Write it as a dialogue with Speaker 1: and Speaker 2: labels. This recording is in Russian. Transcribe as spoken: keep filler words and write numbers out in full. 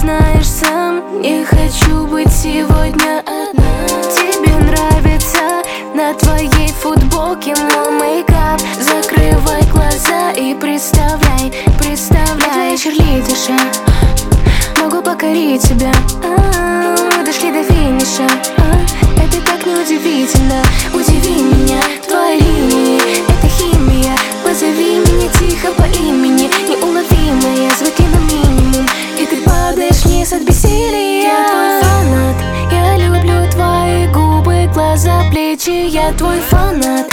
Speaker 1: знаешь сам, не хочу быть сегодня одна. Тебе нравится на твоей футболке мой мейкап. Закрывай глаза и представляй, представляй. Черлидерша, могу покорить тебя. А, мы дошли до финиша. А, это так неудивительно. Удиви меня, твои линии, это химия. Позови меня тихо по имени, неуловимая, звуки на минимум, и ты падаешь вниз от бессилия. Я твой фанат, я люблю твои губы, глаза, плечи. Я твой фанат,